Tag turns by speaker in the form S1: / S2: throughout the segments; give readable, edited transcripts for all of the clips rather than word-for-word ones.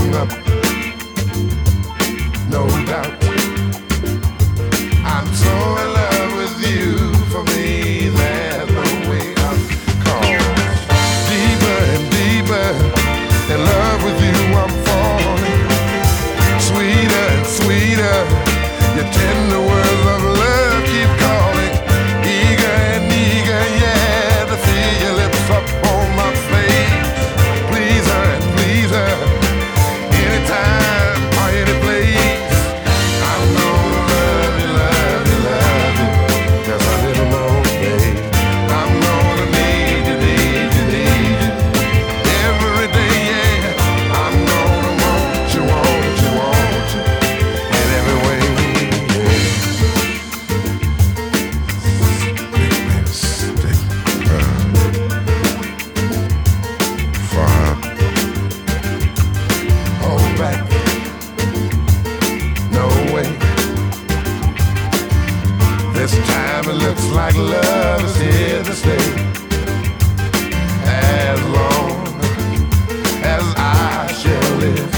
S1: growing up, no doubt. I'm so in love with you. For me, there's no way out. 'Cause deeper and deeper in love with you, I'm falling. Sweeter and sweeter, your tender words of love keep calling. Eager and eager, yeah, to feel your lips up on my face. Pleaser and pleaser, anytime or any place. I'm gonna love you, love you, love you, just a little more, babe. I'm gonna need you, need you, need you every day, yeah. I'm gonna want you, want you, want you in every way, yeah. Stick, far, hold back, no way. This time it looks like love is here to stay. As long as I shall live,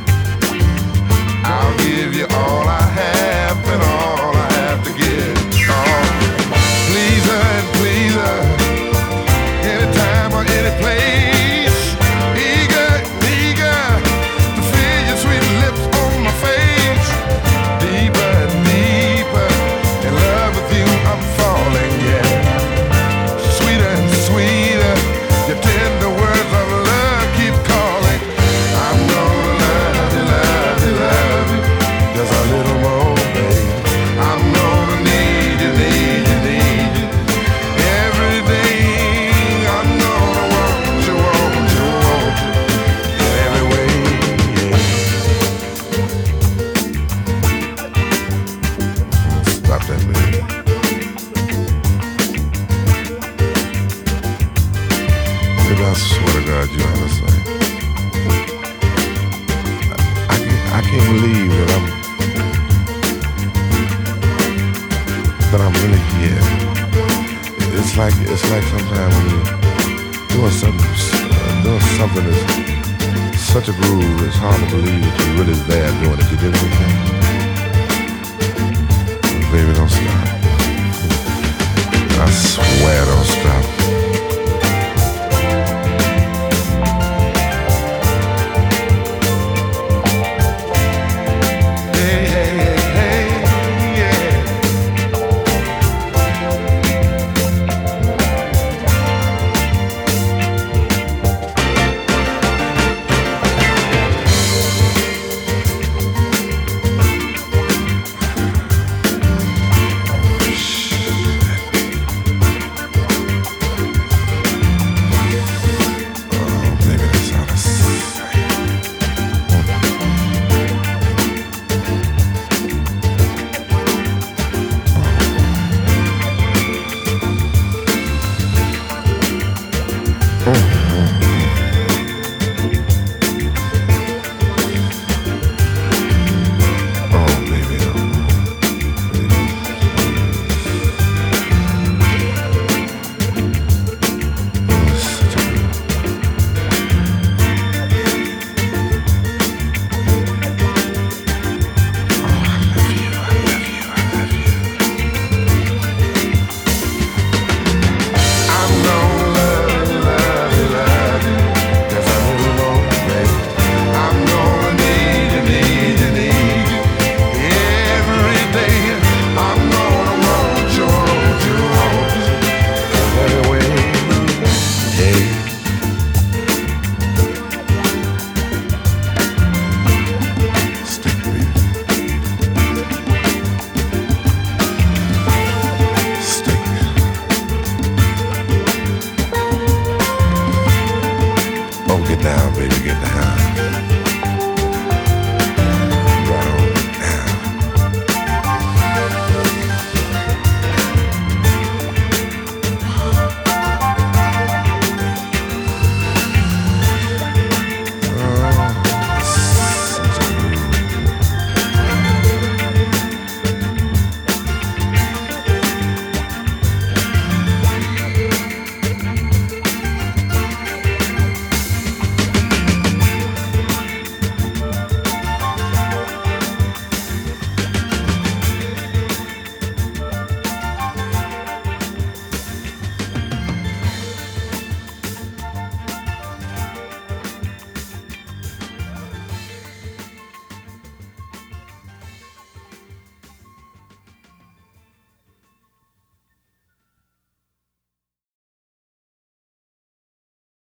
S1: I'll give you all I have and all I have to give. Oh, pleaser and pleaser, anytime or any place. Eager, eager to feel your sweet lips on my face. Deeper and deeper in love with you, I'm falling, yeah. Sweeter and sweeter, your tender words of love keep calling. I'm gonna love you, love you, love you, just a little more, babe. I'm gonna need you, need you, need you every day. I'm gonna want you, want you, want you in every way, yeah. Stop that, baby. Baby, I swear to God, you understand. I can't believe that I'm really here. It's like sometimes when you're doing something that's such a groove, it's hard to believe that you're really there doing it. You did everything. Baby, don't stop. I swear, don't stop.